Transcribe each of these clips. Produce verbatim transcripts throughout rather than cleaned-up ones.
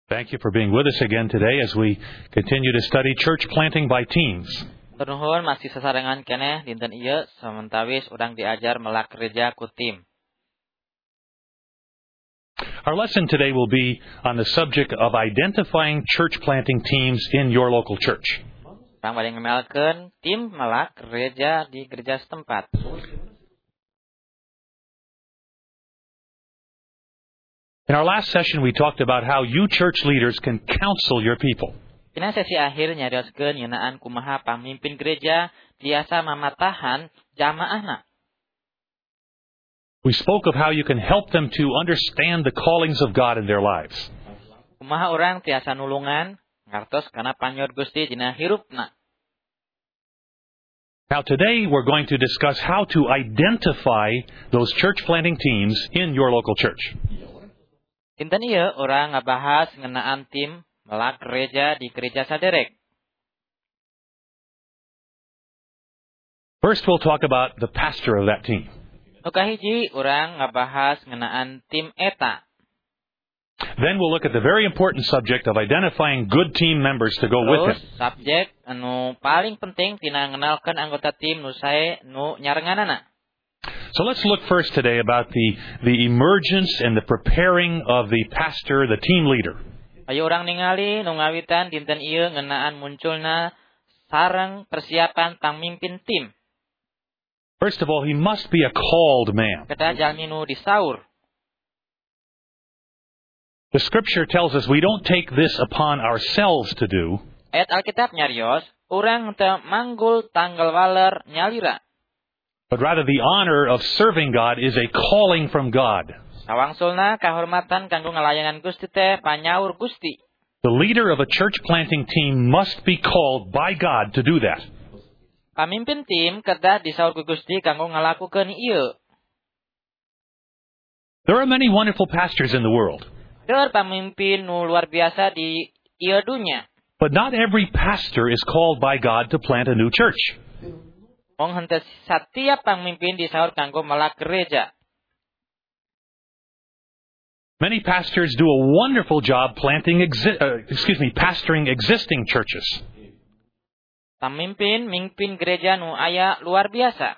Thank you for being with us again today as we continue to study church planting by teams. Nuhun masih sasarengan keneh dinten ieu samentawis urang diajar melak gereja ku tim. Our lesson today will be on the subject of identifying church planting teams in your local church. Urang bade ngemelkeun tim melak gereja di gereja setempat. In our last session we talked about how you church leaders can counsel your people. Dina sesi akhir nyarioskeun ngeunaan kumaha pamimpin gereja tiasa mamatahan jamaahna. We spoke of how you can help them to understand the callings of God in their lives. Kumaha urang tiasa nulungan ngartos kana panyor Gusti dina hirupna. Now today we're going to discuss how to identify those church planting teams in your local church. Dinten ieu urang ngabahas ngeunaan tim melak gereja di gereja saderek. First we'll talk about the pastor of that team. Nu kahiji urang ngabahas ngeunaan tim eta. Then we'll look at the very important subject of identifying good team members to go with him. Terus subjek anu paling penting tina ngenalkeun anggota tim nu sae nu nyarenganana. So let's look first today about the the emergence and the preparing of the pastor, the team leader. Ayo urang ningali nu ngawitan dinten ieu ngeunaan munculna sareng persiapan pamimpin tim. First of all, he must be a called man. Kata jalmi nu disaur. The scripture tells us we don't take this upon ourselves to do. Ayat Alkitab nyarios, urang teu manggul tanggal waler nyalira. But rather the honor of serving God is a calling from God. Sawangsulna kahormatan kanggo ngalayanan Gusti teh panyaur Gusti. The leader of a church planting team must be called by God to do that. Pamimpin tim kedah disaur ku Gusti kanggo ngalakukeun ieu. There are many wonderful pastors in the world. Deur pamimpin nu luar biasa di ieu dunya. But not every pastor is called by God to plant a new church. Mong henteu satiap pamimpin disaur kanggo melak gereja. Many pastors do a wonderful job planting exi- uh, excuse me, pastoring existing churches. Pamimpin mimpin gereja nu aya luar biasa.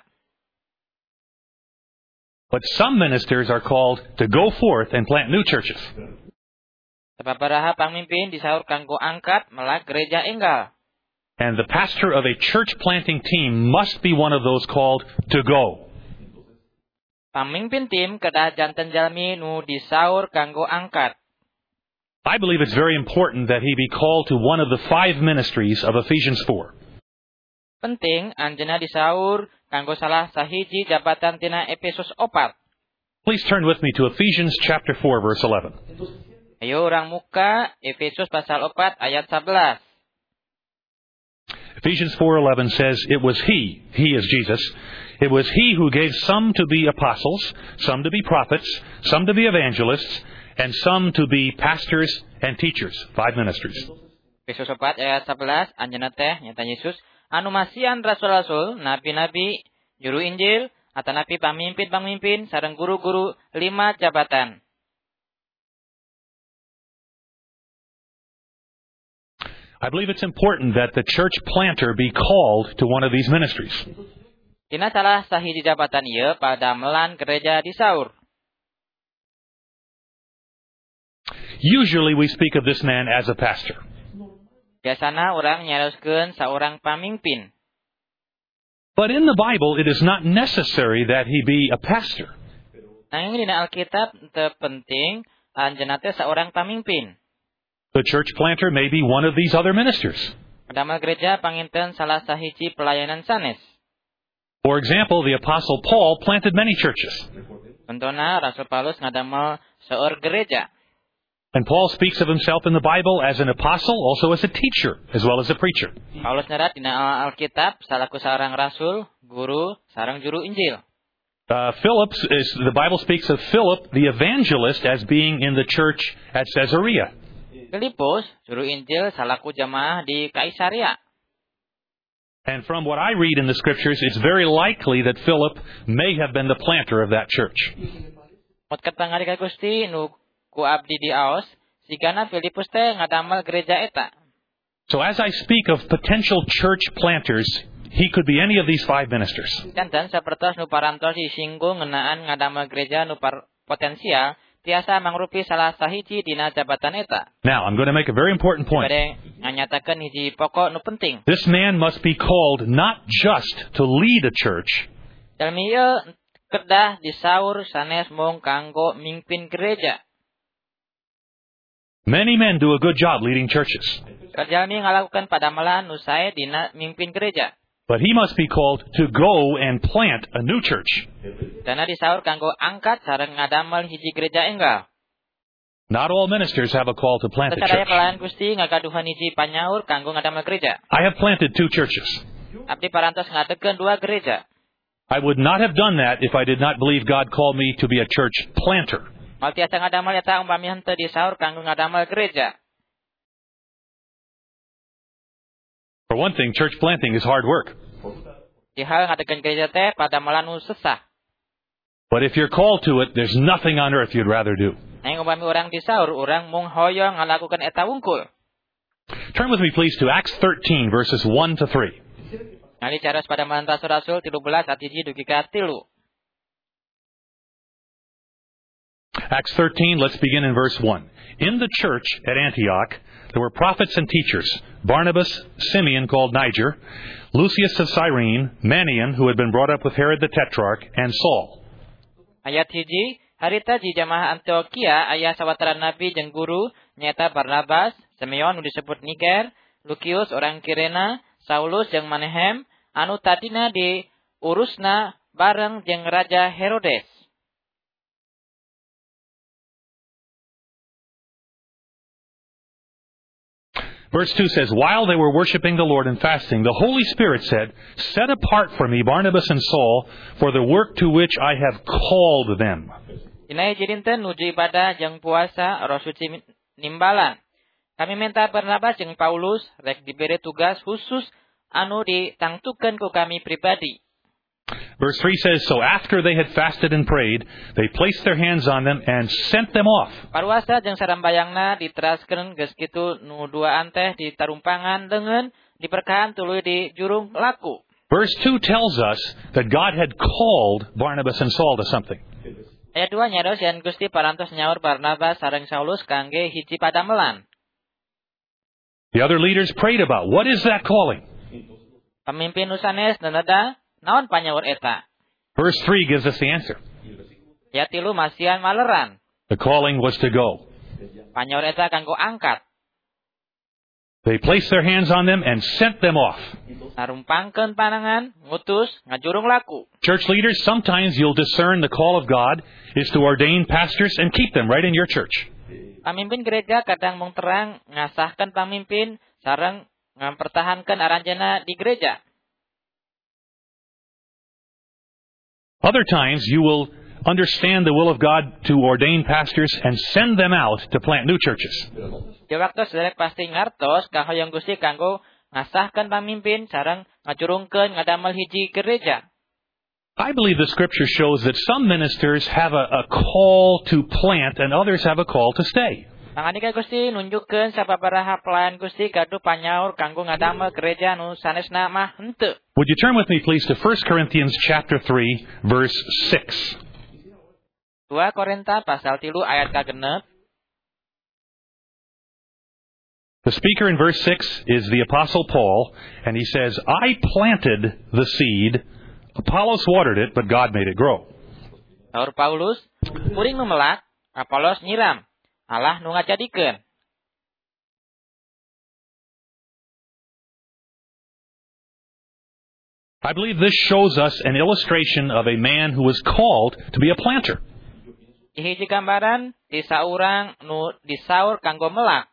But some ministers are called to go forth and plant new churches. Sababaraha pamimpin disaur kanggo angkat melak gereja enggal. And the pastor of a church planting team must be one of those called to go. Pamimpin tim kedah janten jalmi nu disaur kanggo angkat. I believe it's very important that he be called to one of the five ministries of Ephesians four. Penting anjeunna disaur kanggo salah sahiji jabatan tina Efesus opat. Please turn with me to Ephesians chapter four verse eleven. Ayo urang muka Efesus pasal opat ayat sebelas. Ephesians four eleven says, "It was he, he is Jesus, it was he who gave some to be apostles, some to be prophets, some to be evangelists, and some to be pastors and teachers." Five ministries. Efesus opat ayat sebelas anjeunna teh nyata Yesus anu masihan rasul-rasul, nabi-nabi, juru Injil, atanapi pamimpin-pamimpin sareng guru-guru lima jabatan. I believe it's important that the church planter be called to one of these ministries. Tina salah sahiji jabatan ieu pada melan gereja disaur. Usually we speak of this man as a pastor. Biasana urang nyaroskeun saurang pamimpin. But in the Bible it is not necessary that he be a pastor. Nanging dina Alkitab teu penting anjeunna teh saurang pamimpin. The church planter may be one of these other ministers. Damel gereja panginten salah sahiji pelayanan sanes. For example, the Apostle Paul planted many churches. Contohna Rasul Paulus ngadamel seueur gereja. And Paul speaks of himself in the Bible as an apostle, also as a teacher, as well as a preacher. Paulus nyerat dina Alkitab salaku sareng rasul, guru, sareng juru Injil. Uh, Philip is, the Bible speaks of Philip, the evangelist, as being in the church at Caesarea. Filipus, juru Injil, salaku jamaah di Kaisaria. And from what I read in the scriptures, it's very likely that Philip may have been the planter of that church. Mot katangari ka Gusti nu ku abdi di aos, sigana Filipus teh ngadamel gereja eta. So as I speak of potential church planters, he could be any of these five ministers. Kanten sapertos nu parantos disinggung ngeunaan ngadamel gereja nu par potensial tiasa mangrupi salah sahiji dina jabatan eta. Now, I'm going to make a very important point. Bade nganyatakeun hiji pokok nu penting. This man must be called not just to lead a church, Jalmi ieu kedah disaur sanes mung kanggo mimpin gereja. many men do a good job leading churches. Jalmi ngalakukeun padamelan nu sae dina mimpin gereja. But he must be called to go and plant a new church. Dana disaur kanggo angkat sareng ngadamel hiji gereja enggal. Not all ministers have a call to plant a Sakadaya church. pelayan Gusti ngagaduhan hiji panyaur kanggo ngadamel gereja. I have planted two churches. Abdi parantos ngadegeun dua gereja. I would not have done that if I did not believe God called me to be a church planter. Moal tiasa ngadamel eta umpami henteu disaur kanggo ngadamel gereja. For one thing, church planting is hard work. Di hal ngadegeun gereja teh padamelan nu sesah. But if you're called to it, there's nothing on earth you'd rather do. Nanging umpami urang disaur, urang mung hoyong ngalakukeun eta wungkul. Turn with me, please, to Acts thirteen, verses one to three. Ngali caros padamelan rasul-rasul tilu belas ayat hiji dugi ka tilu. Acts thirteen, let's begin in verse one. In the church at Antioch, there were prophets and teachers, Barnabas, Simeon called Niger, Lucius of Cyrene, Manaen, who had been brought up with Herod the Tetrarch, and Saul. Ayat hiji, harita di jamaah Antioquia aya sawatara nabi jeung guru nyaeta Barnabas, Simeon nu disebut Niger, Lucius orang Kirena, Saulus jeung Manahem anu tadina diurusna bareng jeung Raja Herodes. Verse two says, while they were worshiping the Lord and fasting, the Holy Spirit said, set apart for me Barnabas and Saul for the work to which I have called them. Dina hiji dinten nuju ibadah jeung puasa Roh Suci nimbalan. Kami minta Barnabas jeung Paulus rek diberi tugas khusus anu ditangtukeun ku kami pribadi. Verse three says, so after they had fasted and prayed, they placed their hands on them and sent them off. Paruasa jeung sarambayangna diteraskeun geus kitu nu duaan teh ditarumpangan leungeun diperkaan tuluy di jurung laku. Verse two tells us that God had called Barnabas and Saul to something. Ayat dua nyaros yen Gusti parantos nyaur Barnabas sareng Saulus kangge hiji padamelan. The other leaders prayed about, what is that calling? Pamimpin nu sanes neneda naon panyaur eta? Verse three gives us the answer. Ya tilu masian maleran. The calling was to go. Panyaur eta kanggo angkat. They placed their hands on them and sent them off. Narumpangkeun panangan, ngutus, ngajurung laku. Church leaders, sometimes you'll discern the call of God is to ordain pastors and keep them right in your church. Pamimpin gereja kadang mung terang ngasahkeun pamimpin sareng ngampertahankeun aranjeunna di gereja. Other times, you will understand the will of God to ordain pastors and send them out to plant new churches. Di waktu saderek pasti ngartos kahoyong Gusti kanggo ngasahkeun pamimpin sareng ngajurungkeun ngadamel hiji gereja. I believe the Scripture shows that some ministers have a, a call to plant and others have a call to stay. Panganika Gusti nunjukkeun sababaraha pelayan Gusti gaduh panyaur kanggo ngadamel gereja nu sanesna mah henteu. Would you turn with me, please, to First Corinthians chapter three, verse six. dua Korinta pasal tilu ayat kagenep. The speaker in verse six is the Apostle Paul, and he says, I planted the seed, Apollos watered it, but God made it grow. Saur Paulus, kuring nu melak, Apolos nyiram, Allah nu ngajadikeun. I believe this shows us an illustration of a man who was called to be a planter. Hiji gambaran ti saurang nu disaur kanggo melak.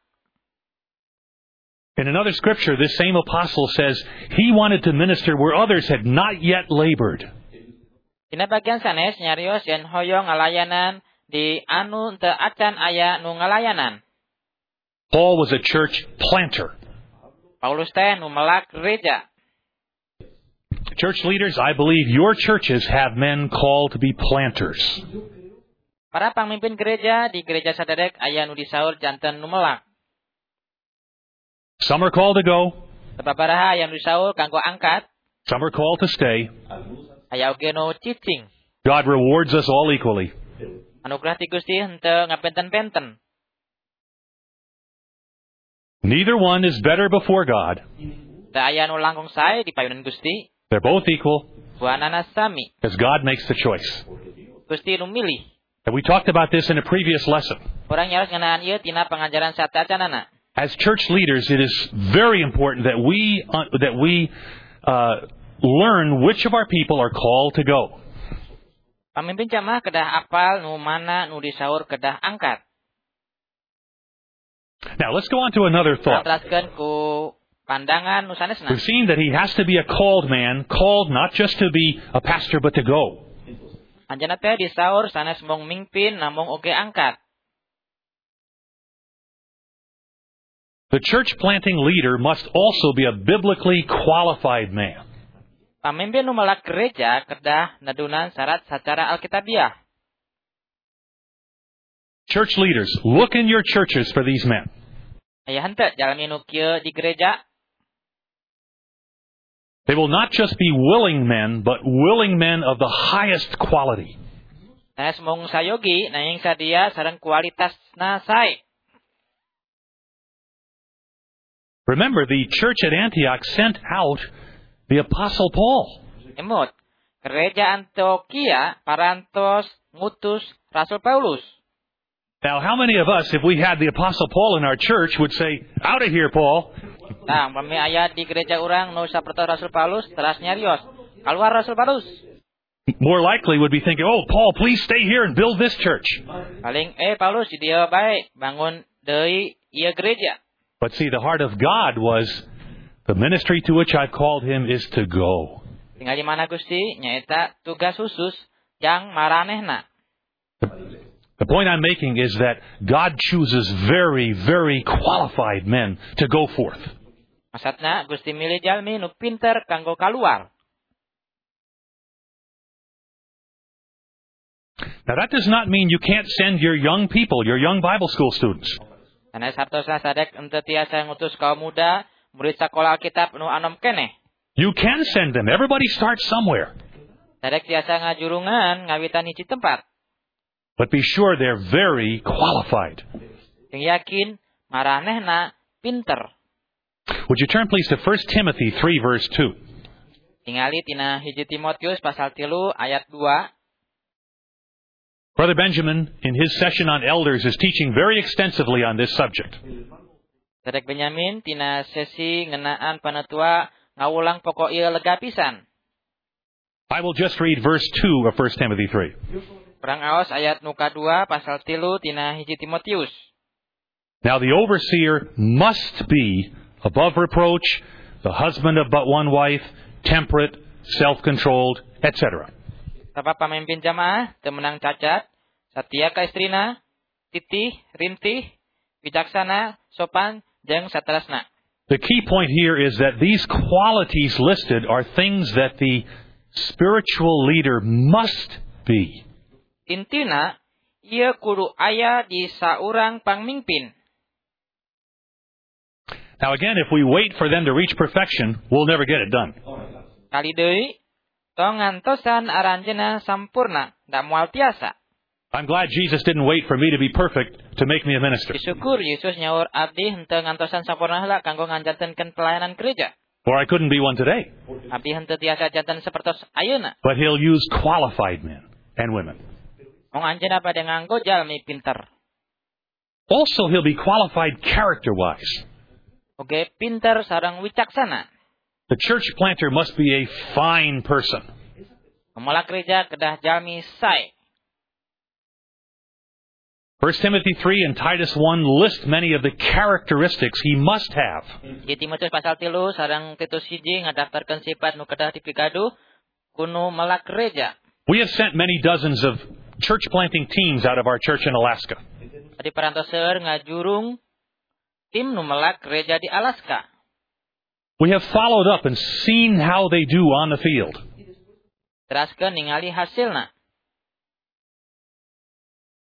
In another scripture, this same apostle says he wanted to minister where others had not yet labored. Dina bagian sanes nyarios yen hoyong ngalayanan di anu teu acan aya nu ngalayanan. Paul was a church planter. Paulus teh nu melak gereja. Church leaders, I believe your churches have men called to be planters. Para pamimpin gereja di gereja sadedek aya nu disaur janten nu melak. Some are called to go. Sababaraha aya nu disaur kanggo angkat, Some are called to stay. aya oge nu cicing. God rewards us all equally. Anugerah ti Gusti henteu ngapenten-penten. Neither one is better before God. Da aya nu langkung sae di payunan Gusti, They're both equal buanana sami. as God makes the choice. Gusti nu milih. And we talked about this in a previous lesson. Urang nyaros ngeunaan ieu tina pangajaran satacanana. As church leaders, it is very important that we uh, that we uh, learn which of our people are called to go. Pamimpin jamaah kedah apal nu mana nu disaur kedah angkat. Now, let's go on to another thought. Teraskeun ku pandangan nu sanesna. We've seen that he has to be a called man, called not just to be a pastor, but to go. Anjeunna teh disaur sanes mung mingpin namung oge angkat. The church planting leader must also be a biblically qualified man. Pamimpin nu melak gereja kedah nadunan syarat secara alkitabiah. Church leaders, look in your churches for these men. Aya henteu jalmi nu kieu di gereja. They will not just be willing men, but willing men of the highest quality. Sanes mung sayogi nanging sadia sareng kualitasna sae. Remember, the church at Antioch sent out the Apostle Paul. Emot, gereja Antioquia parantos ngutus Rasul Paulus. Now, how many of us, if we had the Apostle Paul in our church, would say, "Out of here, Paul"? Nah, pami aya di gereja urang nu sapertos Rasul Paulus teras nyarios. Kaluar Rasul Paulus. More likely would be thinking, "Oh, Paul, please stay here and build this church." Paling eh Paulus di dieu bae bangun deui ieu gereja. But see, the heart of God was, the ministry to which I've called him is to go. Tinggal di mana Gusti nyaeta tugas khusus yang maranehna. The point I'm making is that God chooses very, very qualified men to go forth. Maksudna Gusti milih jalmi nu pinter kanggo kaluar. Now that does not mean you can't send your young people, your young Bible school students. Sanes hartosna sadek henteu tiasa ngutus kaum muda, murid sakola Alkitab nu anom keneh. You can send them. Everybody starts somewhere. Sadek tiasa ngajurungan ngawitan hiji tempat. But be sure they're very qualified. Sing yakin maranehna pinter. Would you turn please to First Timothy three verse two? Tingali tina hiji Timotius pasal tilu ayat dua. Brother Benjamin, in his session on elders, is teaching very extensively on this subject. Sadek Benyamin tina sesi ngeunaan panetua ngawulang pokok ieu lega pisan. I will just read verse two of First Timothy three. Perang aos ayat nu kadua pasal tilu tina hiji Timotius. Now the overseer must be above reproach, the husband of but one wife, temperate, self-controlled, et cetera. Sabab pamimpin jamaah teu meunang cacat, satia ka istrina, titih, rintih, bijaksana, sopan, jeung saterasna. The key point here is that these qualities listed are things that the spiritual leader must be. Intina, ieu kudu aya di saurang pangmingpin. Now again, if we wait for them to reach perfection, we'll never get it done. Kali deui, tong ngantosan aranjeunna sampurna, da moal tiasa. I'm glad Jesus didn't wait for me to be perfect to make me a minister. Syukur Yesus nyaur abdi henteu ngantosan sampurna heula kanggo nganjantenkeun pelayanan gereja. Or I couldn't be one today. Abdi henteu tiasa janten sapertos ayeuna. But he'll use qualified men and women. Mong anjeunna bade nganggo jalmi pinter. Also, he'll be qualified character-wise. Oge pinter sareng wicaksana. The church planter must be a fine person. Pemulak gereja kedah jalmi sae. First Timothy three and Titus one list many of the characteristics he must have. Di Timotius pasal tilu sareng Titus siji ngadaftarkeun sifat nu kedah dipikadu kuno melak gereja. We have sent many dozens of church planting teams out of our church in Alaska. Di parantoseur ngajurung tim nu melak gereja di Alaska. We have followed up and seen how they do on the field. Teraskeun ningali hasilna.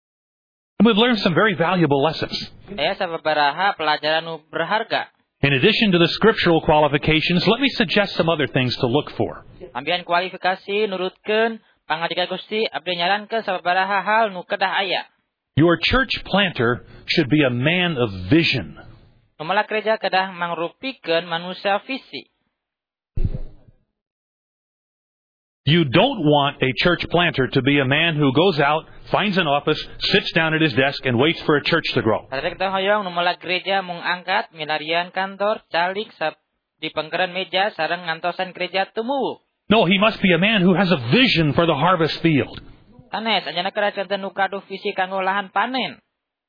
We've learned some very valuable lessons. Aya sababaraha pelajaran nu berharga. In addition to the scriptural qualifications, let me suggest some other things to look for. Ambian kualifikasi nurutkeun pangadika Gusti abdi nyarankeun sababaraha hal nu kedah aya. Your church planter should be a man of vision. Numalak gereja kedah mangrupikeun manusia visi. You don't want a church planter to be a man who goes out, finds an office, sits down at his desk, and waits for a church to grow. Kada kita hoyong numalak gereja mung angkat milarian kantor calik sab di pengkeran meja sareng ngantosan gereja tumuwuh. No, he must be a man who has a vision for the harvest field. Sanes anjeunna kerajaan nu kaduh visi kanggo lahan panen.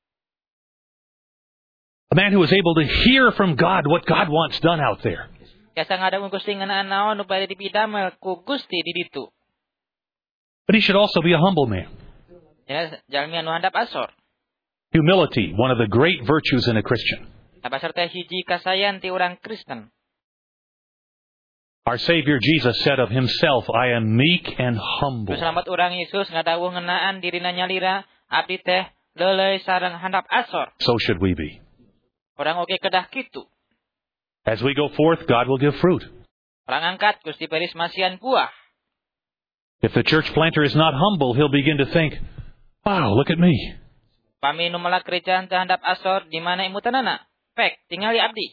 A man who is able to hear from God what God wants done out there. Biasa ngadang Gusti ngeunaan naon nu bade dipidamel ku Gusti di ditu. But he should also be a humble man. Ya, jalmi anu handap asor. Humility, one of the great virtues in a Christian. Abasar teh hiji kasayan ti urang Kristen. Our Savior Jesus said of himself, I am meek and humble. Selamat urang Yesus ngadawuh ngeunaan dirina nyalira abdi teh leuleuy sareng handap asor. So should we be. Urang oge kedah kitu. As we go forth, God will give fruit. Orang angkat Gusti beris masian buah. If the church planter is not humble, he'll begin to think, wow, look at me. Pami nu malak gereja teh handap asor di mana imutanana? Pek tingali abdi.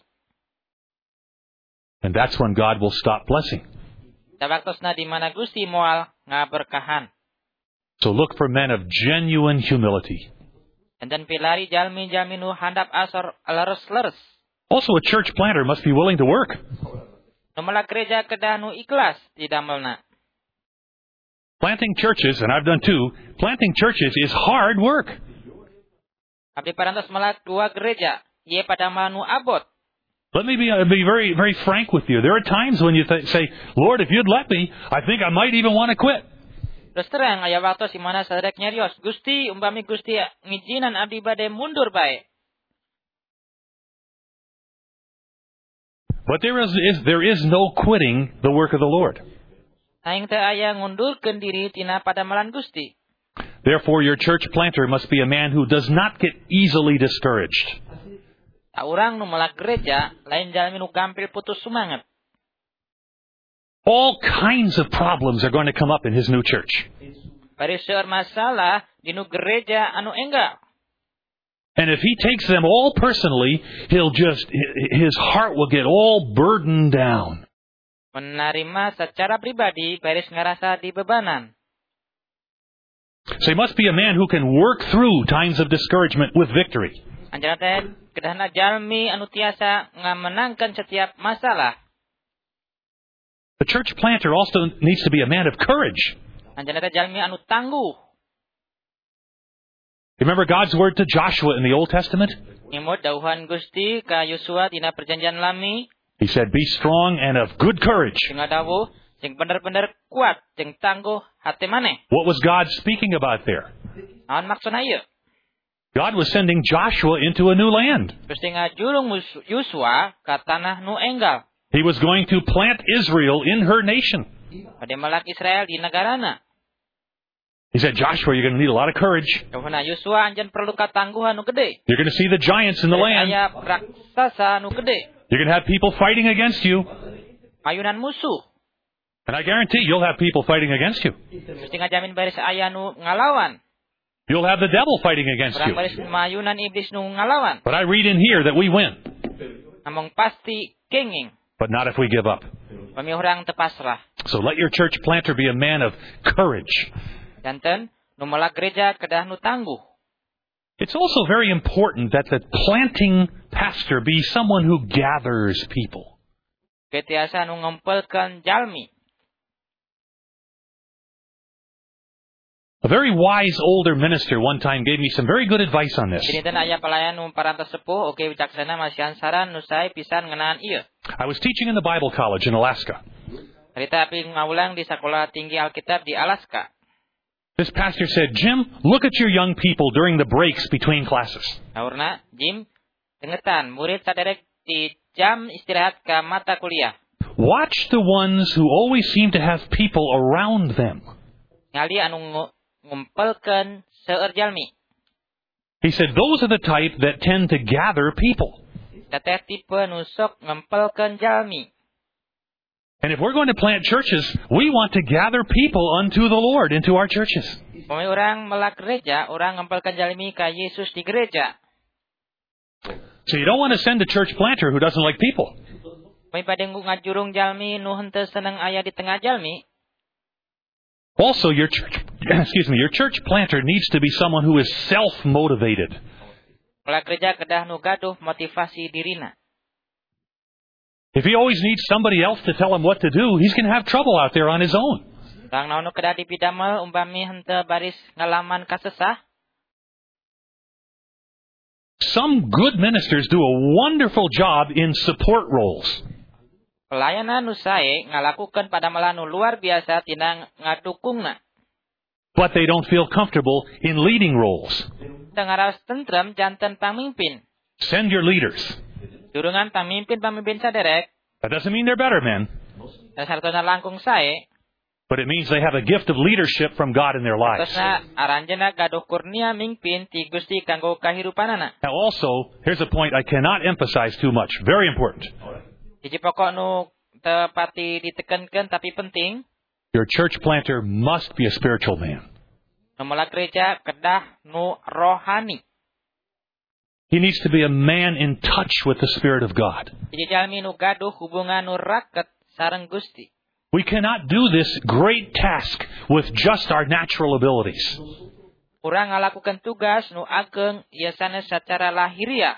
And that's when God will stop blessing. Tabaktosna di mana Gusti moal ngaberkahan. So look for men of genuine humility. Dan pilari jalmi-jalmi nu handap asor leres-leres. Also, a church planter must be willing to work. Numalak gereja kedah nu ikhlas di damelna. Planting churches, and I've done too, planting churches is hard work. Abdi parantos malak dua gereja, ieu padamel nu abot. Let me be, uh, be very, very frank with you. There are times when you th- say, Lord, if you'd let me, I think I might even want to quit. Terus terang aya waktu si mana sadek nyarios, Gusti umpami Gusti ngijinan abdi bade mundur bae. But there is, is there is no quitting the work of the Lord. Aing teh aya ngundurkeun diri tina padamelan Gusti. Therefore, your church planter must be a man who does not get easily discouraged. Ta urang nu malak gereja lain jalmi nu gampil putus semangat. All kinds of problems are going to come up in his new church. Bari seueur masalah di nu gereja anu enggal. And if he takes them all personally, he'll just, his heart will get all burdened down. Menerima secara pribadi, baris ngerasa dibebanan. So he must be a man who can work through times of discouragement with victory. Anjana teh kedahna jalmi anu tiasa ngamenangkan setiap masalah. The church planter also needs to be a man of courage. Anjana teh jalmi anu tangguh. Remember God's word to Joshua in the Old Testament? Imut dawuhan Gusti ka Yosua dina perjanjian lami. He said, be strong and of good courage. Sing dawuh sing bener-bener kuat jeung tangguh hate maneh. What was God speaking about there? Naon maksudna ieu? God was sending Joshua into a new land. Gusti ngajulung Yosua ka tanah nu enggal. He was going to plant Israel in her nation. Bade malak Israel di negarana. He said, Joshua, you're going to need a lot of courage. Dawuhna Yosua anjeun perlu katangguhan nu gede. You're going to see the giants in the land. Aya raksasa nu gede. You're going to have people fighting against you. Mayunan musuh. And I guarantee you'll have people fighting against you. Gusti ngajamin baris aya nu ngalawan. You'll have the devil fighting against Urang you. baris mayunan iblis nu ngalawan. But I read in here that we win. Namung pasti kenging. But not if we give up. Pami urang teu pasrah. So let your church planter be a man of courage. Janten nu malak gereja kedah nu tangguh. It's also very important that the planting pastor be someone who gathers people. Ketiasa nu ngumpulkeun jalmi. A very wise older minister one time gave me some very good advice on this. Dinten aya pelayan nu parantos sepuh oge wicaksana masihan saran nu sae pisan ngeunaan ieu. I was teaching in the Bible college in Alaska. Harita api ngawulang di Sakola Tinggi Alkitab di Alaska. This pastor said, Jim, look at your young people during the breaks between classes. Naurna, Jim, dengetan murid saderek di jam istirahat ka mata kuliah. Watch the ones who always seem to have people around them. Ngali anu ngumpulkeun seueur jalmi. He said, those are the type that tend to gather people. Teteh tipe nusok ngempelkeun jalmi. And if we're going to plant churches, we want to gather people unto the Lord into our churches. Pokoknya orang melak gereja, orang ngempelkeun jalmi ka Yesus di gereja. So you don't want to send a church planter who doesn't like people. Pokoknya pada ngajurung jalmi nu henteu seneng aya di tengah jalmi. Also, your church, excuse me, your church planter needs to be someone who is self-motivated. Melak gereja kedah nu gaduh motivasi dirina. If he always needs somebody else to tell him what to do, he's going to have trouble out there on his own. Orang naon nu kedah dipidamel umpami henteu baris ngalaman kasesah. Some good ministers do a wonderful job in support roles. Pelayanan nu sae ngalakukeun padamelan nu luar biasa tina ngadukungna. But they don't feel comfortable in leading roles. Tengaras tentrem janten pamimpin. Send your leaders. Durungan pamimpin-pamimpin saderek. That doesn't mean they're better men. Dasartona langkung sae. But it means they have a gift of leadership from God in their lives. Terusna aranjeunna gaduh kurnia mingpin ti Gusti kanggo kahirupanana. Now also, here's a point I cannot emphasize too much. Very important. Hiji pokok nu tepati ditekankeun tapi penting. Your church planter must be a spiritual man. Nu melak gereja kedah nu rohani. He needs to be a man in touch with the Spirit of God. Hiji jalmi nu gaduh hubungan nu raket sareng Gusti. We cannot do this great task with just our natural abilities. Urang ngalakukeun tugas nu ageng ieu sanes sacara lahiriah.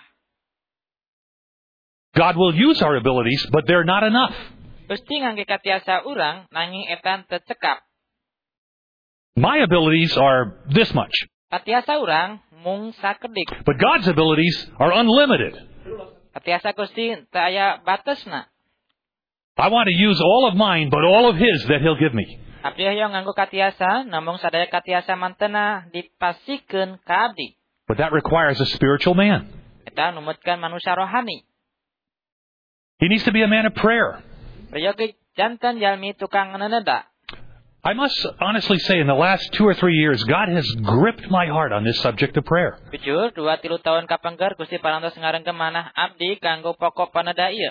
God will use our abilities, but they're not enough. Gusti ngangge katiasa urang nanging etan teu cekap. My abilities are this much. Katiasa urang mung sakedik. But God's abilities are unlimited. Katiasa Gusti teu aya batesna. I want to use all of mine, but all of His that He'll give me. Abdi hayang nganggo katiasa, namung sadaya katiasa mantena dipasikeun ka abdi. But that requires a spiritual man. Eta numutkeun manusia rohani. He needs to be a man of prayer. Prayogi janten jalmi tukang neneda. I must honestly say, in the last two or three years, God has gripped my heart on this subject of prayer. Jujur, dua tilu tahun kapengker Gusti parantos ngarengkeun manah abdi kanggo pokok paneda ieu.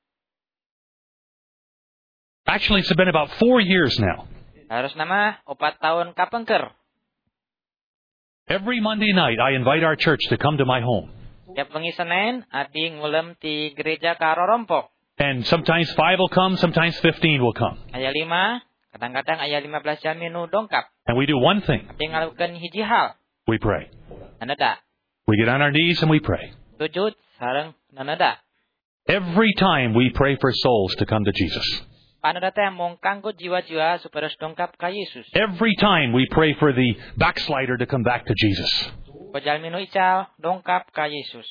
Actually, it's been about four years now. Harus nama opat tahun kapengker. Every Monday night, I invite our church to come to my home. Tiap wengi Senin, abdi ngulem ti gereja ka Rorompo. And sometimes five will come, sometimes fifteen will come. Aya lima, kadang-kadang aya lima belas jalmi nu dongkap. And we do one thing. Abdi ngalakukeun hiji hal. We pray. Neneda. We get on our knees and we pray. Sujud sareng neneda. Every time we pray for souls to come to Jesus. Paneda teh mung kanggo jiwa-jiwa supaya dongkap ka Yesus. Every time we pray for the backslider to come back to Jesus. Pajalmi nu ical dongkap ka Yesus.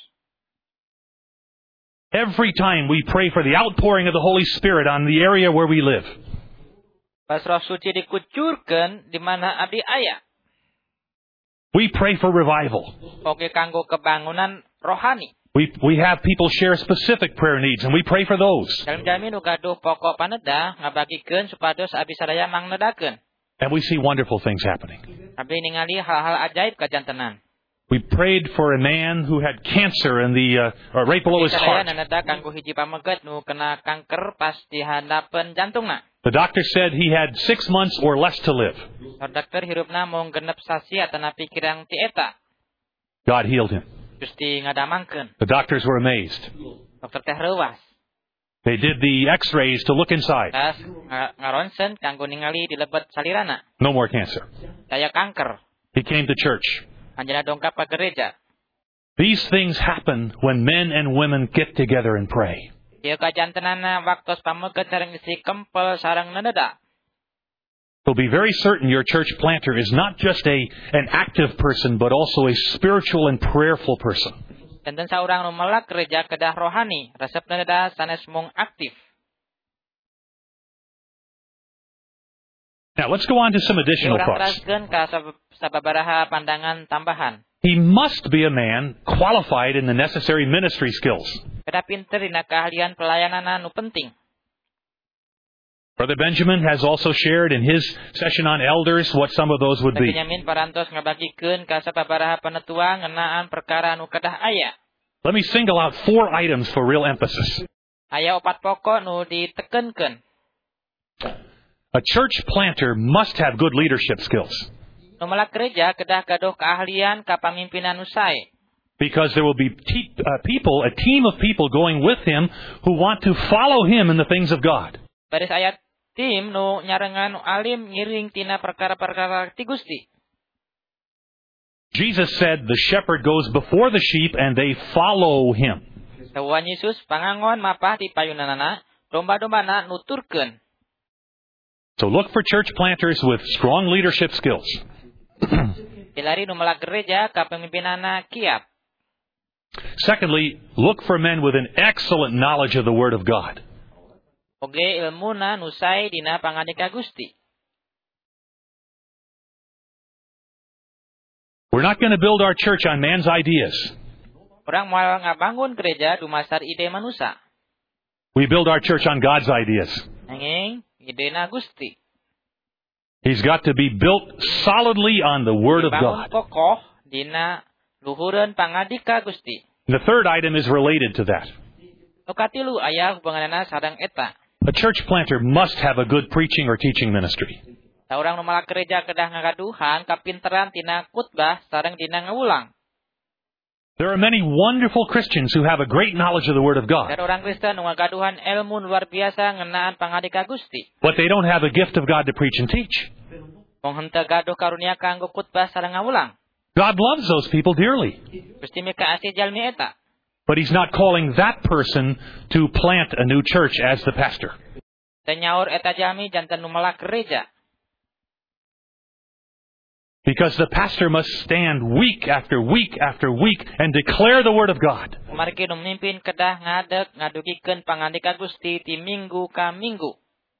Every time we pray for the outpouring of the Holy Spirit on the area where we live. Pas Roh Suci dikucurkeun di mana abdi aya. We pray for revival. Oge kanggo kebangunan rohani. We we have people share specific prayer needs and we pray for those. Jalmi nu gaduh pokok paneda ngabagikeun supados abdi sadaya mangnedakeun. And we see wonderful things happening. Abdi ningali hal-hal ajaib kajantenan. We prayed for a man who had cancer in the uh, or right below his heart. Neneda kanggo hiji pameget nu kena kanker pas di handapeun jantungna. The doctor said he had six months or less to live. Dokter hirupna mung genep sasi atanapi kirang ti eta. God healed him. Gusti ngadamangkeun. The doctors were amazed. Dokter teh reuwas. They did the x-rays to look inside. Tas ngaronsen kanggo ningali di lebet salirana. No more cancer. Daya kanker. He came to church. Anjeunna dongkap ka gereja. These things happen when men and women get together and pray. Ieu kajantenana waktos pameget sareng isi kempel sareng neneda. So be very certain your church planter is not just a an active person, but also a spiritual and prayerful person. Danten saurang nu melak gereja kedah rohani, resep neneda sanes mung aktif. Now let's go on to some additional Urang thoughts. teraskeun ka sababaraha pandangan tambahan. He must be a man qualified in the necessary ministry skills. Kedah pinter dina keahlian pelayanan nu penting. Brother Benjamin has also shared in his session on elders what some of those would be. Benjamin parantos ngabagikeun ka sababaraha panetua ngeunaan perkara anu kedah aya. Let me single out four items for real emphasis. Aya opat pokok nu ditekenkeun. A church planter must have good leadership skills. Nu melak gereja kedah gaduh keahlian kapamimpinan nu sae. Because there will be te- uh, people, a team of people going with him who want to follow him in the things of God. Baris aya tim nu nyarengan nu alim ngiring tina perkara-perkara ti Gusti. Jesus said the shepherd goes before the sheep and they follow him. Dawuhan Yesus pangangon mapah ti payunanana, domba-dombana nuturkeun. So look for church planters with strong leadership skills. Pilari nu melak gereja kapamimpinanna kiap. Secondly, look for men with an excellent knowledge of the Word of God. Oge ilmuna nu sae dina pangandika Gusti. We're not going to build our church on man's ideas. Orang moal ngabangun gereja dumasar ide manusia. We build our church on God's ideas. Nanging idena Gusti. He's got to be built solidly on the Word of God. Kokoh dina luhureun pangadika Gusti. The third item is related to that. Nu katilu aya hubunganana sareng eta. A church planter must have a good preaching or teaching ministry. Saurang nu malak gereja kedah ngagaduhan kapinteran tina khutbah sareng dina ngawulang. There are many wonderful Christians who have a great knowledge of the Word of God. Dan orang Kristen nu ngagaduhan ilmu luar biasa ngeunaan pangadika Gusti. But they don't have a gift of God to preach and teach. Mung henteu gaduh karunia kanggo khutbah sareng ngawulang. God loves those people dearly. Gusti mikaasih jalmi eta. But He's not calling that person to plant a new church as the pastor. Teu nyaur eta jalmi janten nu malak gereja. Because the pastor must stand week after week after week and declare the Word of God. Margi nu mimpin kedah ngadeg ngadugikeun pangandika Gusti ti minggu ka minggu.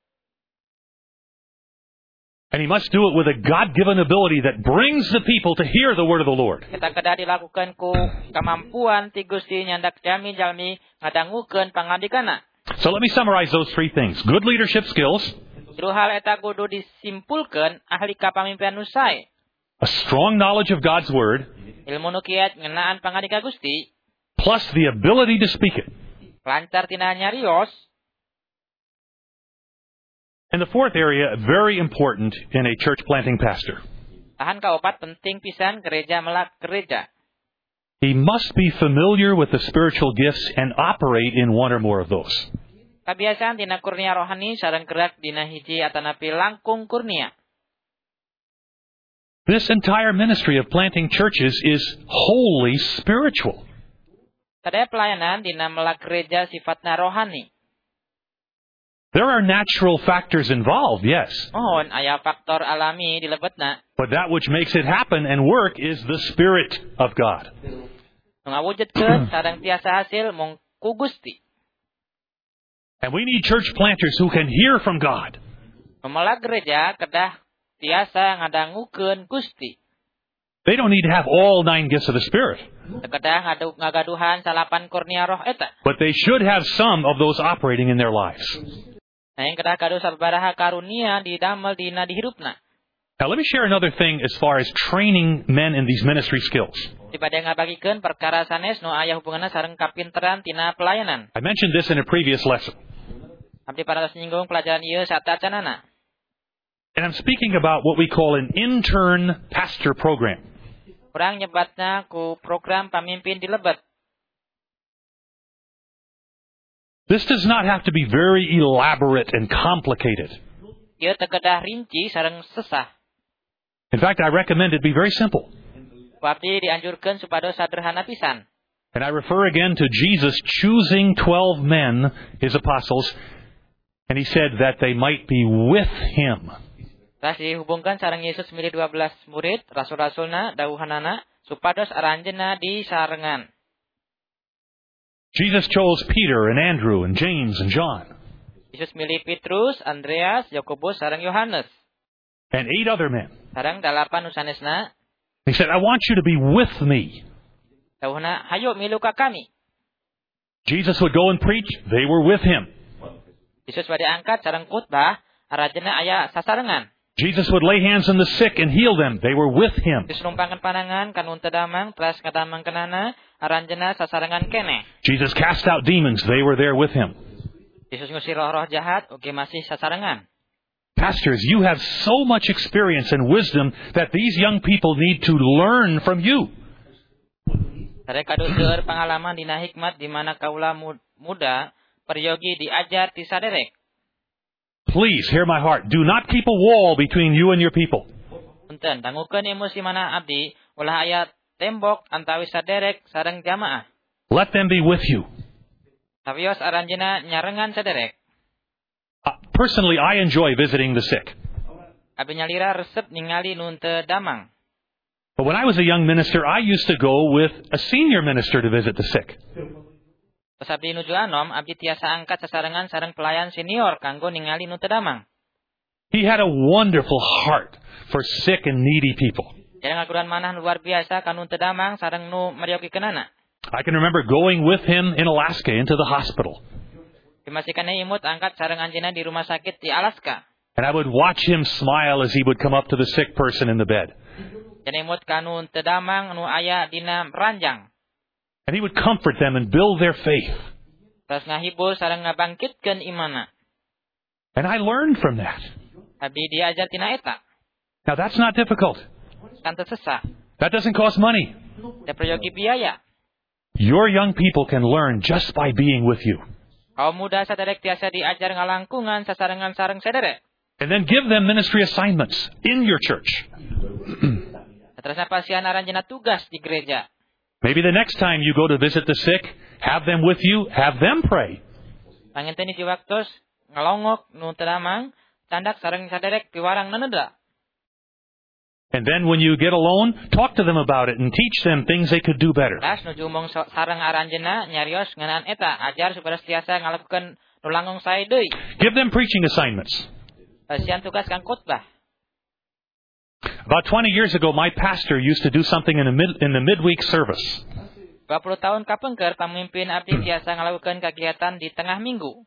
And he must do it with a God-given ability that brings the people to hear the word of the Lord. Kita kedah dilakukan ku kamampuan ti Gusti nyandak jalmi-jalmi ngadangukeun pangandikana. So let me summarize those three things. Good leadership skills. Tilu hal eta kudu disimpulkeun ahli kapamimpinan nu sae. A strong knowledge of God's Word. Ilmu nu kiat ngeunaan pangandika Gusti. Plus the ability to speak it. Lancar tina nyarios. And the fourth area, very important in a church planting pastor. Tahan kaopat penting pisan gereja melak gereja. He must be familiar with the spiritual gifts and operate in one or more of those. Kabiasaan tina kurnia rohani sareng gerak dina hiji atanapi langkung kurnia. This entire ministry of planting churches is wholly spiritual. Sadaya pelayanan dina melak gereja sifatna rohani. There are natural factors involved, yes. Mohon aya faktor alami di lebetna. But that which makes it happen and work is the Spirit of God. Ngawujudkeun sareng tiasa hasil mung ku Gusti. And we need church planters who can hear from God. Melak gereja kedah tiasa ngadangukeun Gusti. They don't need to have all nine gifts of the Spirit. Kedah ngadu ngagaduhan salapan kurnia roh eta. But they should have some of those operating in their lives. Nanging kedah gaduh sabaraha karunia didamel dina dihirupna. Now let me share another thing as far as training men in these ministry skills. Dibade ngabagikeun perkara sanes nu aya hubunganna sareng kapinteran tina pelayanan. I mentioned this in a previous lesson. Abdi parantos nyinggung pelajaran ieu satacanana. And I'm speaking about what we call an intern pastor program. Urang nyebatna ku program pamimpin di lebet. This does not have to be very elaborate and complicated. Ieu teu kedah rinci sareng sesah. In fact, I recommend it be very simple. Abdi dianjurkeun supados saderhana pisan. And I refer again to Jesus choosing twelve men, his apostles, and he said that they might be with him. Tas dihubungkan sareng Yesus milih dua belas murid, rasul-rasulna, dawuhanana, supados aranjeunna di sarengan. Jesus chose Peter and Andrew and James and John. Yesus milih Petrus, Andreas, Yakobus sareng Yohanes. And eight other men. Sareng dalapan usanesna. He said, I want you to be with me. Dawuhna, hayo milu ka kami. Jesus would go and preach. They were with him. Yesus bade angkat sareng khutbah, aranjeunna aya sasarengan. Jesus would lay hands on the sick and heal them. They were with him. Yesus numpangkeun panangan ka nu teu damang teras ngadamangkeunana aranjeunna sasarengan keneh. Jesus cast out demons. They were there with him. Yesus ngusir roh-roh jahat oge masih sasarengan. Pastors, you have so much experience and wisdom that these young people need to learn from you. Sadaya kadeueur pengalaman dina hikmat di mana kaula muda peryogi diajar ti saderek. Please hear my heart. Do not keep a wall between you and your people. Punten, dangukeun emosi mana abdi ulah aya tembok antawi saderek sareng jamaah. Let them be with you. Sawios aranjeunna nyarengan saderek. Uh, personally, I enjoy visiting the sick. Abdi nyalira resep ningali nu teu damang. But when I was a young minister, I used to go with a senior minister to visit the sick. Pas abdi nuju anom, abdi tiasa angkat sasarengan sareng pelayan senior kanggo ningali nu teu damang. He had a wonderful heart for sick and needy people. Jadi ngaguran manah luar biasa ka nu teu damang sareng nu mariogikeunana. I can remember going with him in Alaska into the hospital. Masih kana imut angkat sareng anjeunna di rumah sakit di Alaska. And I would watch him smile as he would come up to the sick person in the bed. Jadi imut ka nu teu damang nu aya dina ranjang. And he would comfort them and build their faith. Terus ngahibur sareng ngabangkitkeun imanna. And I learned from that. Abdi diajar tina eta. Now that's not difficult. Kan teu susah. That doesn't cost money. Teu peryogi biaya. Your young people can learn just by being with you. Kaum muda saderek tiasa diajar ngalangkungan sasarengan sareng saderek. And then give them ministry assignments in your church. Terusna pasian aranjeunna tugas di gereja. Maybe the next time you go to visit the sick, have them with you, have them pray. Panginten di waktos ngalongok nu teu damang, tandak sareng saderek piwarang naneda. And then when you get alone, talk to them about it and teach them things they could do better. Las nuju mong sareng aranjeunna nyarios ngeunaan eta, ajar supaya tiasa ngalakukeun nu langkung sae deui. Give them preaching assignments. Pasian tugas kang khotbah. About twenty years ago, my pastor used to do something in the mid, in the midweek service. dua puluh tahun kapengker pamimpin abdi tiasa ngalakukeun kagiatan di tengah minggu.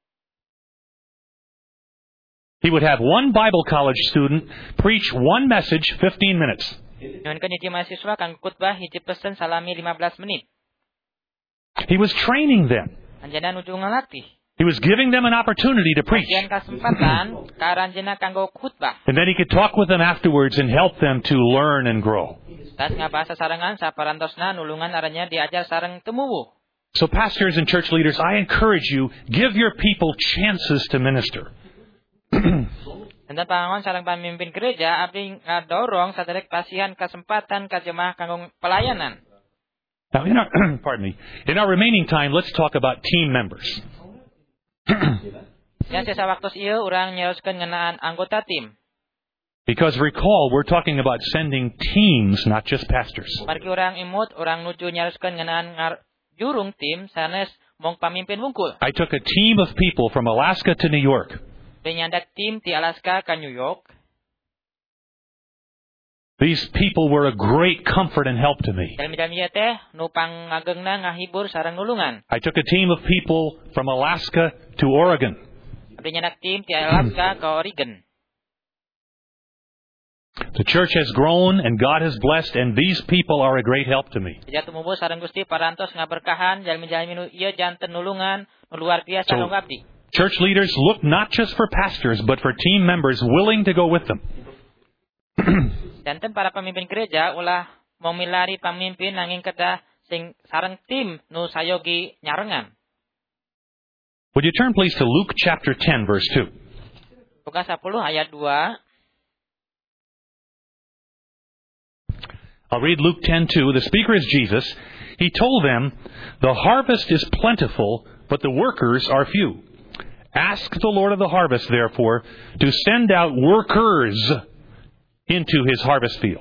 He would have one Bible college student preach one message fifteen minutes. Nyuhunkeun hiji mahasiswa kang khotbah hiji pesen salami lima belas menit. He was training them. Anjeunna nuju ngalatih. He was giving them an opportunity to preach. Bagian kesempatan ka aranjeunna kanggo khotbah. And then he could talk with them afterwards and help them to learn and grow. Tas ngabahas sasarengan saparantosna nulungan aranjeunna diajar sareng tumuwuh. So pastors and church leaders, I encourage you, give your people chances to minister. Enten pangangon sareng pamimpin gereja abdi ngadorong saderek pasihan kesempatan ka jemaah kanggo pelayanan. Now in our pardon me, in our remaining time, let's talk about team members. Yang sisa waktos ieu urang nyaoskeun ngeunaan anggota tim. Because recall, we're talking about sending teams, not just pastors. Margi urang imut, urang nuju nyaoskeun ngeunaan jurung tim sanes mong pamimpin wungkul. I took a team of people from Alaska to New York. Penyandak tim ti Alaska ka New York. These people were a great comfort and help to me. Dalmi-dalmi ieu teh nu pangageungna ngahibur sareng nulungan. I took a team of people from Alaska to Oregon. Abdi nyandak tim ti Alaska ka Oregon. The church has grown and God has blessed, and these people are a great help to me. Gereja tumubuh sareng Gusti parantos ngaberkahan dalmi-dalmi nu ieu janten nulungan nu luar biasa So, kanggo abdi. Church leaders look not just for pastors, but for team members willing to go with them. Janten para pemimpin gereja ulah memilari pamimpin nanging kedah sing sareng tim nu sayogi nyarengan. Would you turn please to Luke chapter ten, verse two? Lukas sepuluh ayat dua. I'll read Luke ten two. The speaker is Jesus. He told them, "The harvest is plentiful, but the workers are few. Ask the Lord of the harvest, therefore, to send out workers into his harvest field."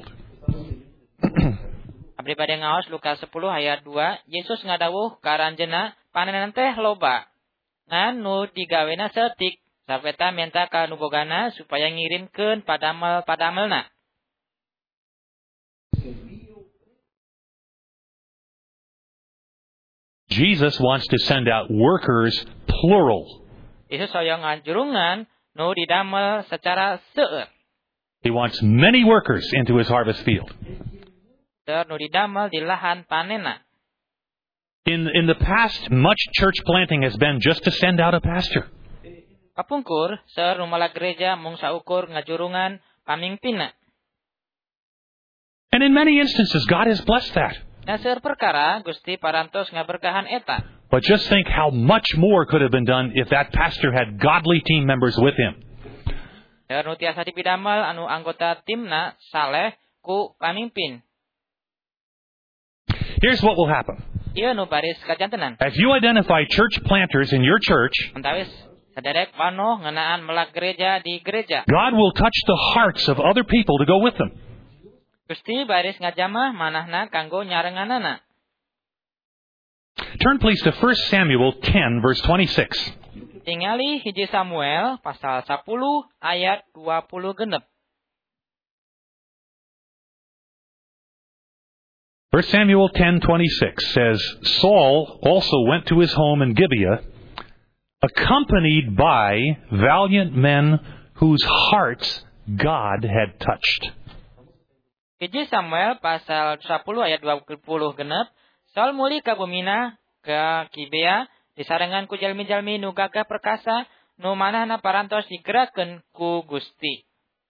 Abdi bade ngaos Lukas sepuluh ayat dua, Yesus ngadawuh ka aranjeunna, panenan teh loba. Ngan nu digawena setik, sapeta minta ka nu bogana supaya ngirimkeun padamel-padamelna. Jesus wants to send out workers, plural. Yesus hoyong ngajurungan nu didamel secara seueur. He wants many workers into his harvest field. Seueur nu didamel di lahan panena. In, in the past, much church planting has been just to send out a pastor. Kapungkur, seueur nu malah gereja mung saukur ngajurungan pamingpinna. And in many instances, God has blessed that. Nah seueur perkara Gusti parantos ngaberkahan eta. But just think how much more could have been done if that pastor had godly team members with him. Seueur nu tiasa dipidamel anu anggota timna saleh ku pamimpin. Here's what will happen. Ieu nu baris kajantenan. As you identify church planters in your church, Antawis saderek panoh ngeunaan melak gereja di gereja. God will touch the hearts of other people to go with them. Gusti baris ngajamah manahna kanggo nyarenganana. Turn please to First Samuel ten, verse twenty-six. Tingali hiji Samuel pasal sepuluh ayat dua puluh genep. First Samuel ten twenty-six says, Saul also went to his home in Gibeah, accompanied by valiant men whose hearts God had touched. Hiji Samuel pasal sepuluh ayat dua puluh genep. Saul muli ka bumina ke Gibea disarengan ku jalmi-jalmi nu gagah perkasa nu manahna parantos digerakeun ku Gusti.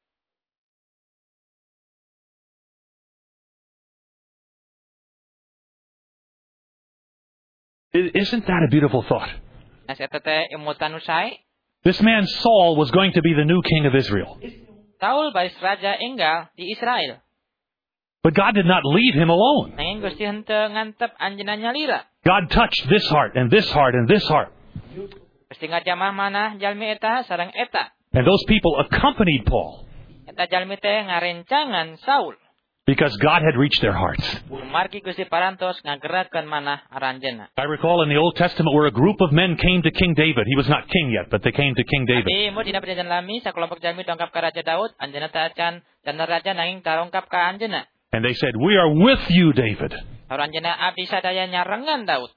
Isn't that a beautiful thought? Nah eta teh imutan nu sae. This man Saul was going to be the new king of Israel. Saul baris raja enggal di Israel. But God did not leave him alone. Nanging Gusti henteu ngantep anjeunna nyalira. God touched this heart and this heart and this heart. Gusti ngajamah manah jalmi eta sareng eta. And those people accompanied Paul. Eta jalmi teh ngarencangan Saul. Because God had reached their hearts. Margi Gusti parantos ngagerakeun manah aranjeunna. I recall in the Old Testament where a group of men came to King David. He was not king yet, but they came to King David. Di mu dina perjanjian lami sakelompok jalmi dongkap ka Raja Daud, anjeunna teh acan cenah raja nanging tarongkap ka anjeunna. And they said, "We are with you, David." Aranjeunna abdi sadaya nyarengan Daud.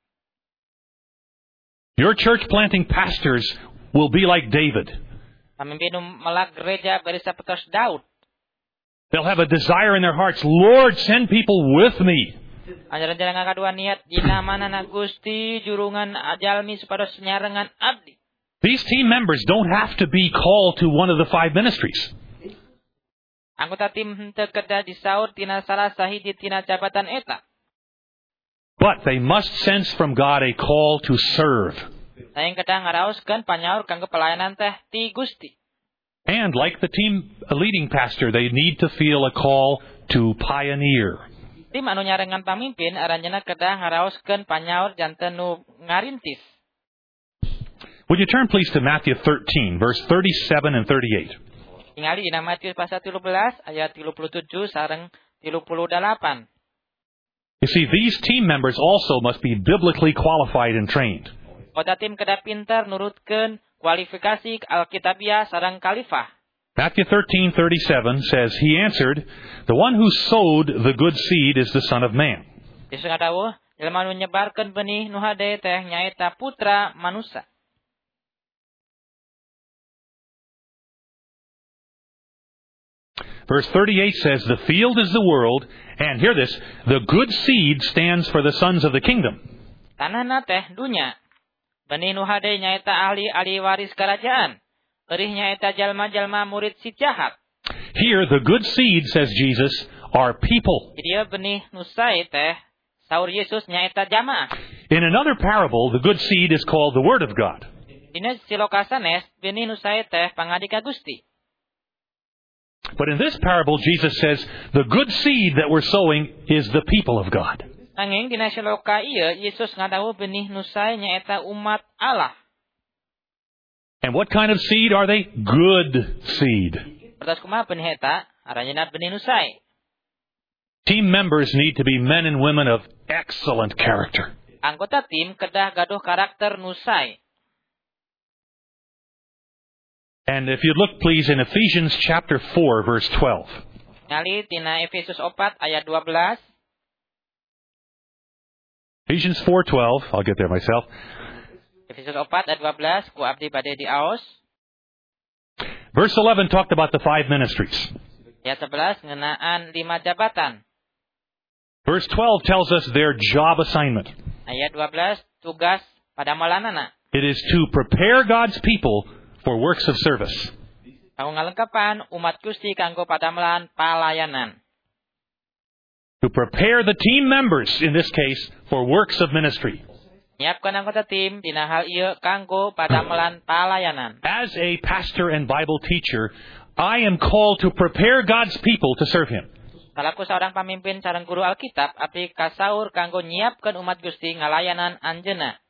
Your church planting pastors will be like David. Pamimpin nu melak gereja bari sapertos Daud. They'll have a desire in their hearts, Lord, send people with me. Anjeunna ngakadua niat dina manana Gusti jurungan jalmi supados nyarengan abdi. These team members don't have to be called to one of the five ministries. Anggota tim henteu kedah disaur tina salah sahiji tina jabatan eta. But they must sense from God a call to serve. Saeng kedah ngaraoskeun panyaur kanggo pelayanan teh ti Gusti. And like the team leading pastor, they need to feel a call to pioneer. Tim anu nyarengan pamimpin aranjeunna kedah ngaraoskeun panyaur janten nu ngarintis. Would you turn please to Matthew thirteen, verse thirty-seven and thirty-eight. Tingali dina Matius pasal tilu belas ayat tilu puluh tujuh sareng tilu puluh delapan. You see, these team members also must be biblically qualified and trained. Kota tim kedah pinter nurutkeun kualifikasi Alkitabiah sareng kalifah. Matthew thirteen thirty-seven says, He answered, The one who sowed the good seed is the Son of Man. Yesus ngadawuh, jelema nu nyebarkeun benih nu hade teh nyaeta putra manusia. Verse thirty-eight says, The field is the world, and hear this, the good seed stands for the sons of the kingdom. Tanahna teh dunya. Benih nu hade nyaeta ahli-ahli waris kerajaan. Eurih nyaeta jalma-jalma murid si jahat. Here, the good seed, says Jesus, are people. Ieu benih nu sae teh saur Yesus nyaeta jamaah. In another parable, the good seed is called the Word of God. Dina siloka sanes benih nu sae teh pangadika Gusti. But in this parable, Jesus says, the good seed that we're sowing is the people of God. Nanging dina siloka ieu Yesus ngadawuh benih nu sae nyaeta umat Allah. And what kind of seed are they? Good seed. Pertos kumaha benih eta? Aranjeunna benih nu sae. Team members need to be men and women of excellent character. Anggota tim kedah gaduh karakter nu sae. And if you'd look, please, in Ephesians chapter four, verse twelve. Ngali tina Efesus opat ayat dua belas. Ephesians four twelve. I'll get there myself. Efesus opat ayat dua belas ku abdi bade diaos. Verse eleven talked about the five ministries. Ayat sebelas ngenaan lima jabatan. Verse twelve tells us their job assignment. Ayat dua belas tugas padamelanana. It is to prepare God's people for works of service. Kanggo ngalengkepan umat Gusti kanggo padamelan palayanan. To prepare the team members, in this case, for works of ministry. Nyiapkeun anggota tim dina hal ieu kanggo padamelan palayanan. As a pastor and Bible teacher, I am called to prepare God's people to serve Him. Kalaku seorang pamimpin sareng guru Alkitab, abdi kasaur kanggo nyiapkeun umat Gusti ngalayanan anjeunna.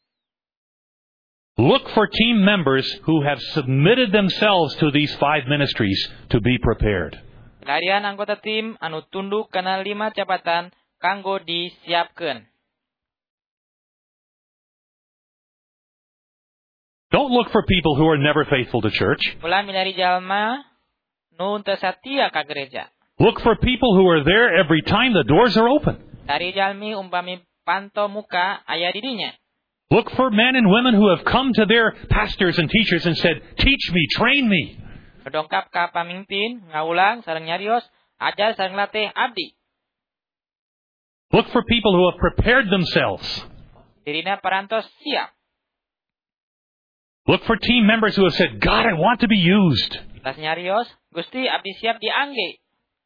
Look for team members who have submitted themselves to these five ministries to be prepared. Larian anggota tim anu tunduk kana lima jabatan kanggo disiapkeun. Don't look for people who are never faithful to church. Ulah milari jalma nu teu satia ka gereja. Look for people who are there every time the doors are open. Dari jalmi umpami panto muka aya di dinya. Look for men and women who have come to their pastors and teachers and said, "Teach me, train me." Dongkap ka pamimpin, ngaulang sareng nyarios, ajar sareng latih abdi. Look for people who have prepared themselves. Dirina parantos siap. Look for team members who have said, "God, I want to be used." Tas nyarios, Gusti abdi siap diangge.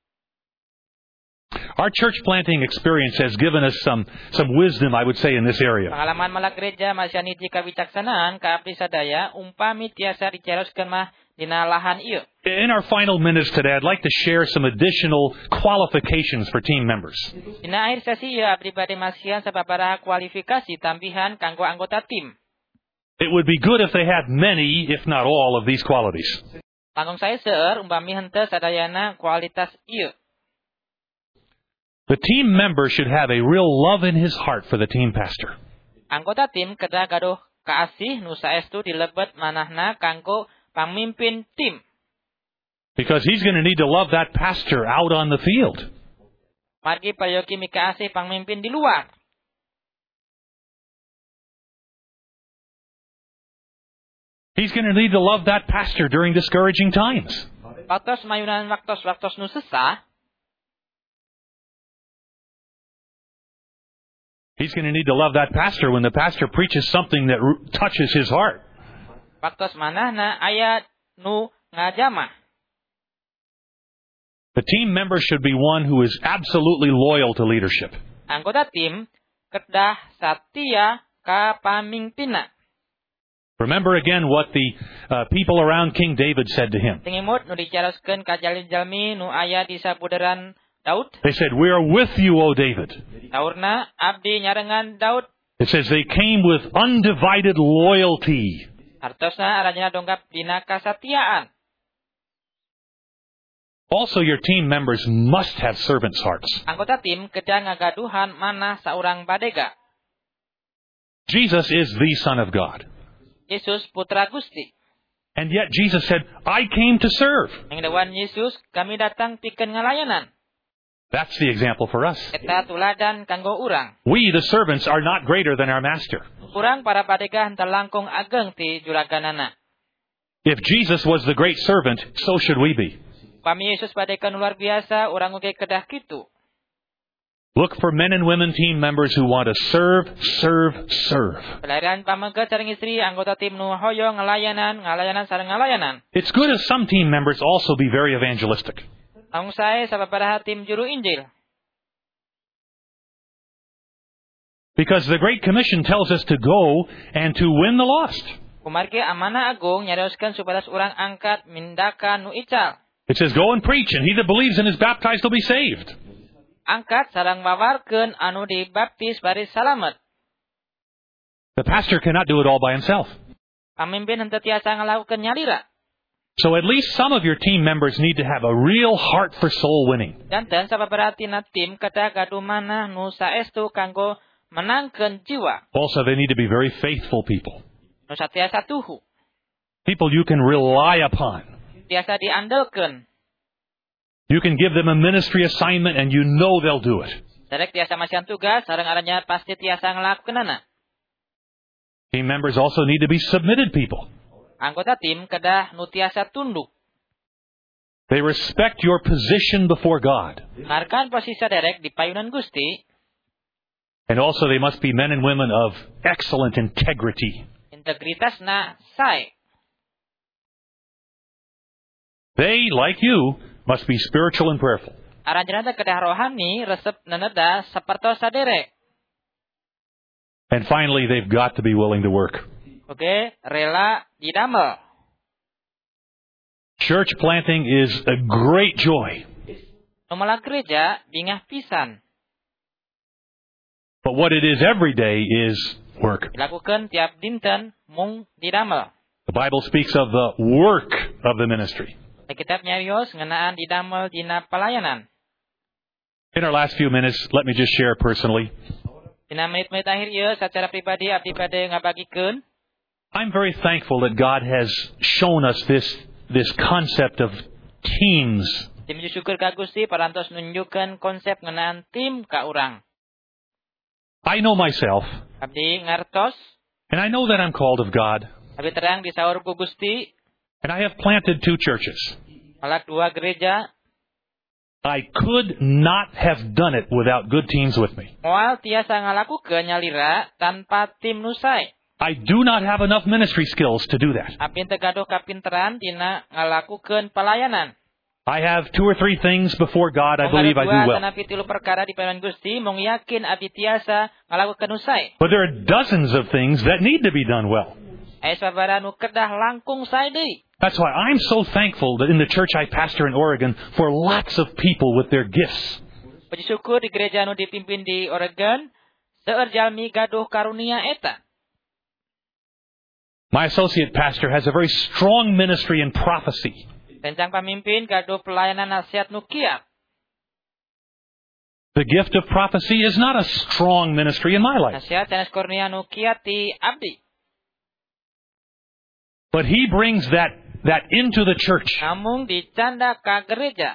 Our church planting experience has given us some, some wisdom, I would say, in this area. Pengalaman malak gereja masih niji kawicaksanaan ka abdi sadaya umpami tiasa diceroskeun mah dina lahan ieu. In our final minutes today, I'd like to share some additional qualifications for team members. Dina akhir sesi ieu abdi bade masihan sababaraha kualifikasi tambihan kanggo anggota tim. It would be good if they had many, if not all, of these qualities. Langkung saya seueur umpami henteu sadayana kualitas ieu. The team member should have a real love in his heart for the team pastor. Anggota tim kedah gaduh kaasih nu saestu dilebet manahna kanggo pamimpin tim. Because he's going to need to love that pastor out on the field. Margi payoki mikaasih pamimpin di luar. He's going to need to love that pastor during discouraging times. Waktos mayunan waktos-waktos nu sesah. He's going to need to love that pastor when the pastor preaches something that touches his heart. Waktos manahna aya nu ngajamah. The team member should be one who is absolutely loyal to leadership. Anggota tim kedah satia ka pamimpinna. Remember again what the uh, people around King David said to him. Tingimut nu dicaroskeun ka jalmi nu aya di sabuderan Daud. They said, "We are with you, O David." Taurna abdi nyarengan Daud. It says they came with undivided loyalty. Artosna arajana donggap dina kasatiaan. Also, your team members must have servants' hearts. Anggota tim kedah ngagaduhan manah saurang badega. Jesus is the Son of God. Yesus putra Gusti. And yet Jesus said, "I came to serve." Ngadawan Yesus, kami datang pikeun ngalayanan. That's the example for us. Eta tuladan kanggo urang. We, the servants, are not greater than our master. Urang para badega henteu langkung ageng ti juraganana. If Jesus was the great servant, so should we be. Pami Yesus badega luar biasa, urang oge kedah kitu. Look for men and women team members who want to serve, serve, serve. Pelarian pamengget sareng istri anggota tim nu hoyong ngalayanan, ngalayanan sareng ngalayanan. It's good if some team members also be very evangelistic. Ang sae sababaraha tim juru Injil. Because the Great Commission tells us to go and to win the lost. Kumargi amanah agung nyarioskeun supados urang angkat mindakan nu ical. It says, "Go and preach, and he that believes and is baptized will be saved." Angkat sareng wawarkeun anu dibaptis bari salamet. The pastor cannot do it all by himself. Pamimpin henteu tiasa ngalakukeun nyalira. So at least some of your team members need to have a real heart for soul winning. Janten sababaraha tina tim kedah gaduh manah nu saestu kanggo menangkeun jiwa. Also, they need to be very faithful people. Nu satiasa tuhu. People you can rely upon. Tiasa diandelkeun. You can give them a ministry assignment and you know they'll do it. Derek tiasa masihan tugas sareng aranya pasti tiasa ngalakukeunana. Team members also need to be submitted people. Anggota tim kedah nu tiasa tunduk. They respect your position before God. Ngarkan posisi saderek di payunan Gusti. And also they must be men and women of excellent integrity. Integritasna sae. They, like you, must be spiritual and prayerful. Aranjeunna kedah rohani resep naneda sapertos saderek. And finally, they've got to be willing to work. Oke, rela didamel. Church planting is a great joy. Numela gereja bingah pisan. But what it is every day is work. Dilakukan tiap dinten mung didamel. The Bible speaks of the work of the ministry. Kitab nyarios ngenaan didamel dina pelayanan. In our last few minutes, let me just share personally. Dina menit-menit akhir ieu secara pribadi abdi bade ngabagikeun. I'm very thankful that God has shown us this this concept of teams. Tim syukur ka Gusti parantos nunjukkeun konsep ngenaan tim ka urang. I know myself, Abdi ngartos, and I know that I'm called of God, abdi terang disaur ku Gusti, and I have planted two churches. malak dua gereja. I could not have done it without good teams with me. Moal tiasa ngalakukeun nyalira tanpa tim nu sae. I do not have enough ministry skills to do that. Abdi teu gaduh kapinteran dina ngalakukeun pelayanan. I have two or three things before God I believe I do well. Tanapi tilu perkara di payunan Gusti mung yakin abdi tiasa ngalakukeun nu sae. But there are dozens of things that need to be done well. Aya sabaraha nu kedah langkung sae deui. That's why I'm so thankful that in the church I pastor in Oregon for lots of people with their gifts. Puji syukur di gereja nu dipimpin di Oregon, seueur jalmi gaduh karunia eta. My associate pastor has a very strong ministry in prophecy. Rencang pamimpin gaduh pelayanan nasihat nu kiat. The gift of prophecy is not a strong ministry in my life. Nasihat sanes kurnia nu kiat ti abdi. But he brings that that into the church. Namung dicanda ka gereja.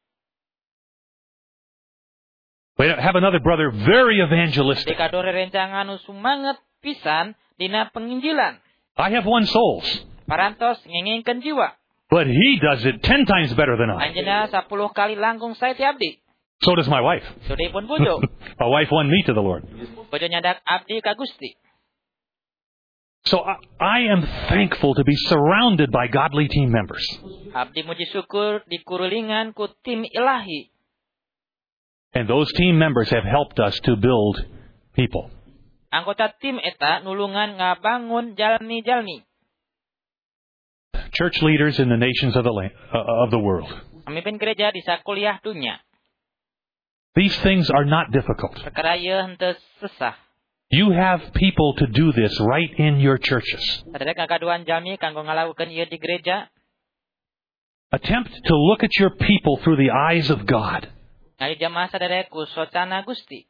We have another brother very evangelistic. Di gaduh rerencangan nu sumanget pisan dina penginjilan. I have won souls. Parantos ngengengkeun jiwa. But he does it ten times better than I. Anjeunna sepuluh kali langkung sae ti abdi. So does my wife. Sudipun bojo. My wife won me to the Lord. Bojo nyadak abdi ka Gusti. So I, I am thankful to be surrounded by godly team members. Abdi muji syukur dikurulingan ku tim ilahi. And those team members have helped us to build people. Anggota tim eta nulungan ngabangun jalmi-jalmi. Church leaders in the nations of the land, uh, of the world. Pamimpin gereja di sakuliah dunya. These things are not difficult. Perkara ieu henteu susah. You have people to do this right in your churches. Saderek ngagaduhan jalmi kanggo ngalakukeun ieu di gereja. Attempt to look at your people through the eyes of God. Ngali jamaah saderek ku socana Gusti.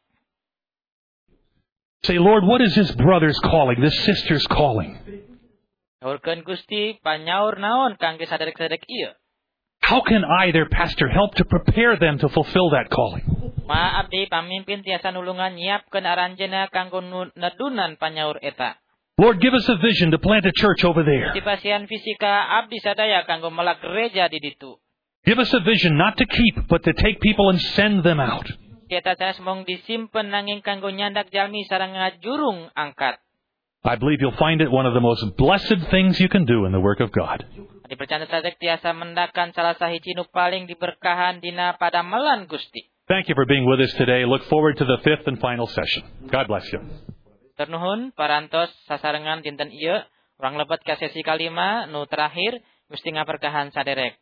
Say, Lord, what is this brother's calling, this sister's calling? Saurkeun Gusti panyaur naon kangge saderek-saderek ieu? How can I, their pastor, help to prepare them to fulfill that calling? Ma abdi pamimpin tiasa nulungan nyiapkeun aranjeunna kanggo nedunan panyaur eta. Lord, give us a vision to plant a church over there. Dipasian fisika abdi sadaya kanggo melak gereja di ditu. Give us a vision not to keep, but to take people and send them out. Tieta sanes mung disimpen nanging kanggo nyandak jalmi sareng ngajurung angkat. I believe you'll find it one of the most blessed things you can do in the work of God. Dipercaya sadek tiasa mendakan salah sahiji nu paling diberkahan dina padamelan Gusti. Thank you for being with us today. Look forward to the fifth and final session. God bless you. Ternuhun parantos sasarengan dinten ieu urang lebet ka sesi kalima nu terakhir Gusti ngaberkahan saderek.